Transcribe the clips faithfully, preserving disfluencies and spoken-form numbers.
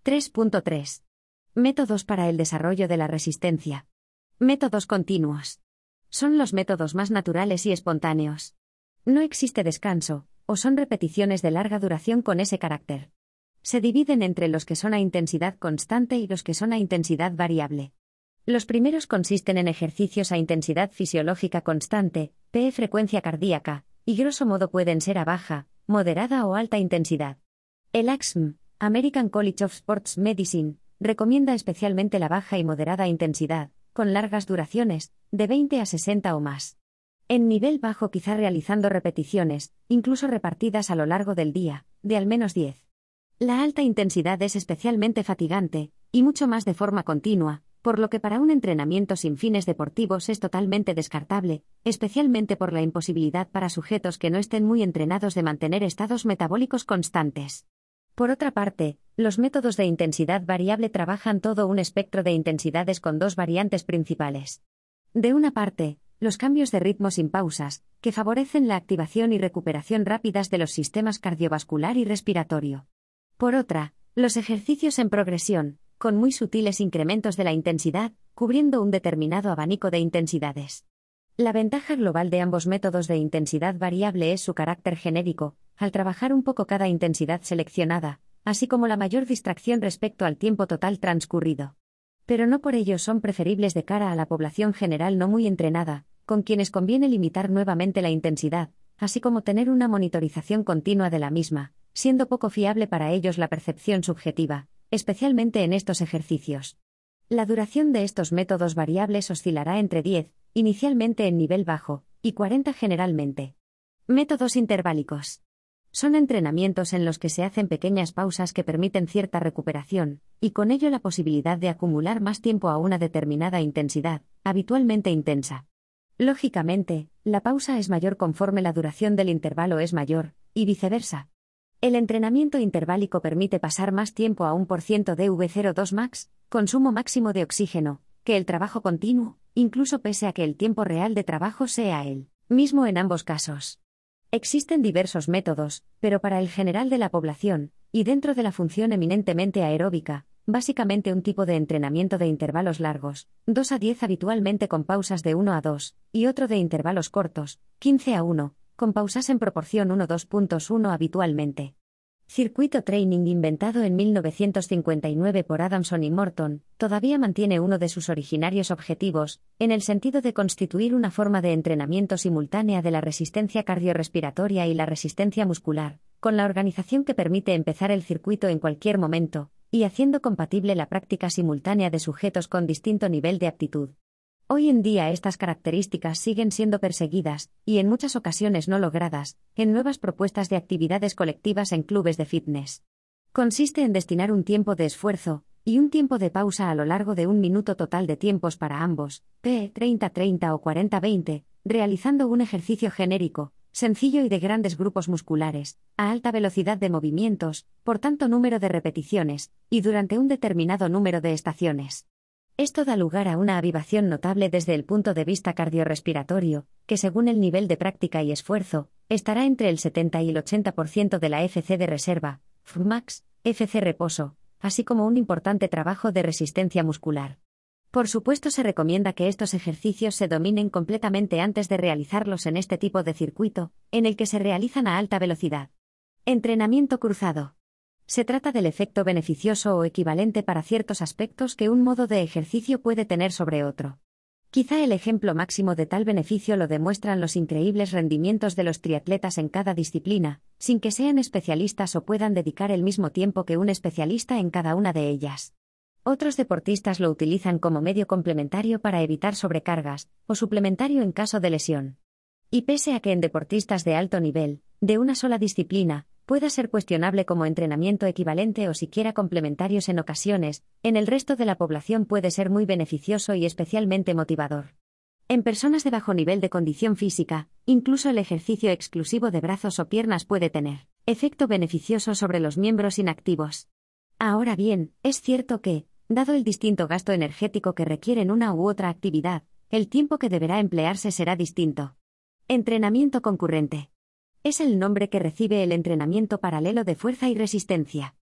tres punto tres. Métodos para el desarrollo de la resistencia. Métodos continuos. Son los métodos más naturales y espontáneos. No existe descanso, o son repeticiones de larga duración con ese carácter. Se dividen entre los que son a intensidad constante y los que son a intensidad variable. Los primeros consisten en ejercicios a intensidad fisiológica constante, P frecuencia cardíaca, y grosso modo pueden ser a baja, moderada o alta intensidad. El A C S M, American College of Sports Medicine, recomienda especialmente la baja y moderada intensidad, con largas duraciones, de veinte a sesenta o más. En nivel bajo quizá realizando repeticiones, incluso repartidas a lo largo del día, de al menos diez. La alta intensidad es especialmente fatigante, y mucho más de forma continua, por lo que para un entrenamiento sin fines deportivos es totalmente descartable, especialmente por la imposibilidad para sujetos que no estén muy entrenados de mantener estados metabólicos constantes. Por otra parte, los métodos de intensidad variable trabajan todo un espectro de intensidades con dos variantes principales. De una parte, los cambios de ritmo sin pausas, que favorecen la activación y recuperación rápidas de los sistemas cardiovascular y respiratorio. Por otra, los ejercicios en progresión, con muy sutiles incrementos de la intensidad, cubriendo un determinado abanico de intensidades. La ventaja global de ambos métodos de intensidad variable es su carácter genérico, al trabajar un poco cada intensidad seleccionada, así como la mayor distracción respecto al tiempo total transcurrido. Pero no por ello son preferibles de cara a la población general no muy entrenada, con quienes conviene limitar nuevamente la intensidad, así como tener una monitorización continua de la misma, siendo poco fiable para ellos la percepción subjetiva, especialmente en estos ejercicios. La duración de estos métodos variables oscilará entre diez, inicialmente en nivel bajo, y cuarenta generalmente. Métodos interválicos. Son entrenamientos en los que se hacen pequeñas pausas que permiten cierta recuperación, y con ello la posibilidad de acumular más tiempo a una determinada intensidad, habitualmente intensa. Lógicamente, la pausa es mayor conforme la duración del intervalo es mayor, y viceversa. El entrenamiento interválico permite pasar más tiempo a un por ciento de V cero dos max, consumo máximo de oxígeno, que el trabajo continuo, incluso pese a que el tiempo real de trabajo sea el mismo en ambos casos. Existen diversos métodos, pero para el general de la población, y dentro de la función eminentemente aeróbica, básicamente un tipo de entrenamiento de intervalos largos, dos a diez habitualmente con pausas de uno a dos, y otro de intervalos cortos, quince a uno, con pausas en proporción uno a dos punto uno habitualmente. Circuito Training inventado en mil novecientos cincuenta y nueve por Adamson y Morton, todavía mantiene uno de sus originarios objetivos, en el sentido de constituir una forma de entrenamiento simultánea de la resistencia cardiorrespiratoria y la resistencia muscular, con la organización que permite empezar el circuito en cualquier momento, y haciendo compatible la práctica simultánea de sujetos con distinto nivel de aptitud. Hoy en día estas características siguen siendo perseguidas, y en muchas ocasiones no logradas, en nuevas propuestas de actividades colectivas en clubes de fitness. Consiste en destinar un tiempo de esfuerzo, y un tiempo de pausa a lo largo de un minuto total de tiempos para ambos, P treinta treinta o cuarenta veinte, realizando un ejercicio genérico, sencillo y de grandes grupos musculares, a alta velocidad de movimientos, por tanto número de repeticiones, y durante un determinado número de estaciones. Esto da lugar a una avivación notable desde el punto de vista cardiorrespiratorio, que según el nivel de práctica y esfuerzo, estará entre el setenta y el ochenta por ciento de la F C de reserva, F max, F C reposo, así como un importante trabajo de resistencia muscular. Por supuesto se recomienda que estos ejercicios se dominen completamente antes de realizarlos en este tipo de circuito, en el que se realizan a alta velocidad. Entrenamiento cruzado. Se trata del efecto beneficioso o equivalente para ciertos aspectos que un modo de ejercicio puede tener sobre otro. Quizá el ejemplo máximo de tal beneficio lo demuestran los increíbles rendimientos de los triatletas en cada disciplina, sin que sean especialistas o puedan dedicar el mismo tiempo que un especialista en cada una de ellas. Otros deportistas lo utilizan como medio complementario para evitar sobrecargas, o suplementario en caso de lesión. Y pese a que en deportistas de alto nivel, de una sola disciplina, pueda ser cuestionable como entrenamiento equivalente o siquiera complementarios en ocasiones, en el resto de la población puede ser muy beneficioso y especialmente motivador. En personas de bajo nivel de condición física, incluso el ejercicio exclusivo de brazos o piernas puede tener efecto beneficioso sobre los miembros inactivos. Ahora bien, es cierto que, dado el distinto gasto energético que requieren una u otra actividad, el tiempo que deberá emplearse será distinto. Entrenamiento concurrente. Es el nombre que recibe el entrenamiento paralelo de fuerza y resistencia.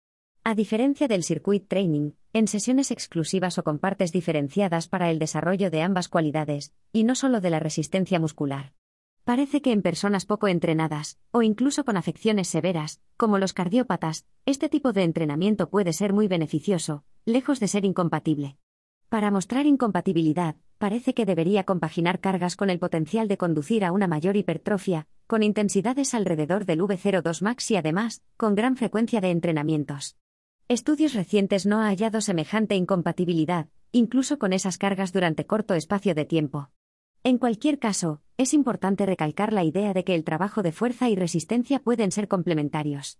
A diferencia del circuit training, en sesiones exclusivas o con partes diferenciadas para el desarrollo de ambas cualidades, y no solo de la resistencia muscular. Parece que en personas poco entrenadas, o incluso con afecciones severas, como los cardiópatas, este tipo de entrenamiento puede ser muy beneficioso, lejos de ser incompatible. Para mostrar incompatibilidad, parece que debería compaginar cargas con el potencial de conducir a una mayor hipertrofia, con intensidades alrededor del V cero dos max y además, con gran frecuencia de entrenamientos. Estudios recientes no han hallado semejante incompatibilidad, incluso con esas cargas durante corto espacio de tiempo. En cualquier caso, es importante recalcar la idea de que el trabajo de fuerza y resistencia pueden ser complementarios.